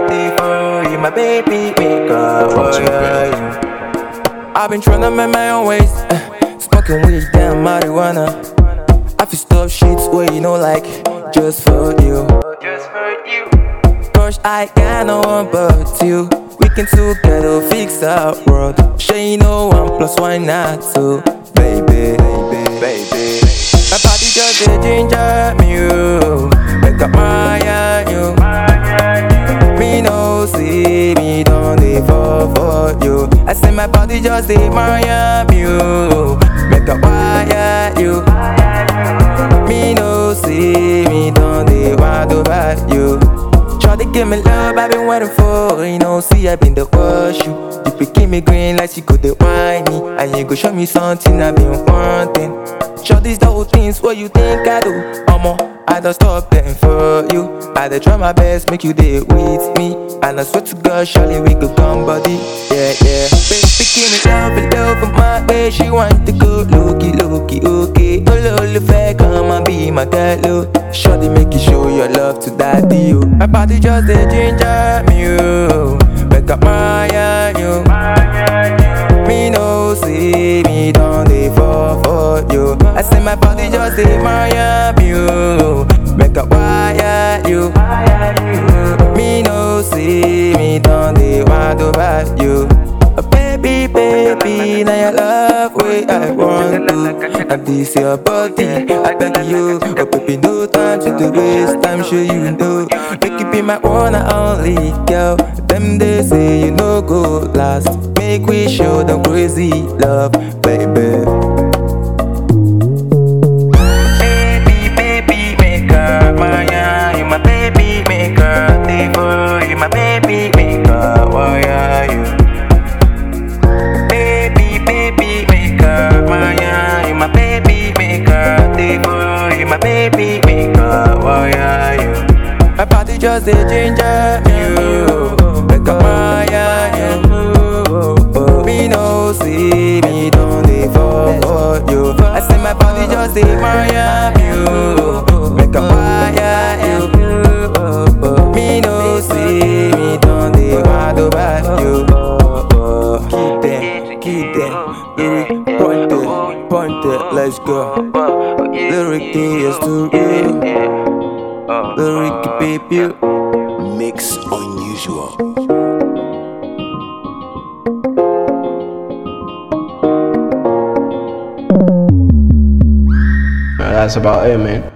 day for you, my baby maker. I've been tryna make my own ways, smoking weed, damn marijuana. I feel stop shit where you know like, just for you. Crush, I got no one but you. We can together fix our world. Sure you know 1 + 1 not 2, baby. My body just a ginger me you, make up my you. Me no see me don't dey fall for you. I say my body just a Mariam you, make up my you. Me no see me don't dey wild over you. Try to give me love I've been waiting for. You know see I been the rush you. You pick me green like she could dey whine me, and you go show me something I've been wanting. Show these little things what you think I do. I don't stop playing for you. I dey try my best make you dey with me, and I swear to God surely we go come body. Yeah. Baby give me love for my way. She want to go looky okay. Olólùfẹ́ come and be my girl. Shawty make you show your love to daddy. My body just a ginger me you, make up my you. Me no see me don't dey fall for you. I say my body just a Mariam you, make up wire you. Me no see me don't dey wild over you. Baby, now your love way I want to. And this your body, I beg you. Oh baby, no time to waste time, sure you know. Make you be my one and only girl. Them they say you no go last. Make we show them crazy love, baby. Baby maker, Maya, you my baby maker. Devo, you my baby maker. Why are you? Baby maker, why are you? My body just a ginger you, make up my you. Me no see me don't dey fall for you. I say my body just a Mariam you, make up my you. Me no see me don't dey wild over you. Keep them, point it, let's go. Lyric is too real. Lyric baby. Mix unusual. That's about it, man.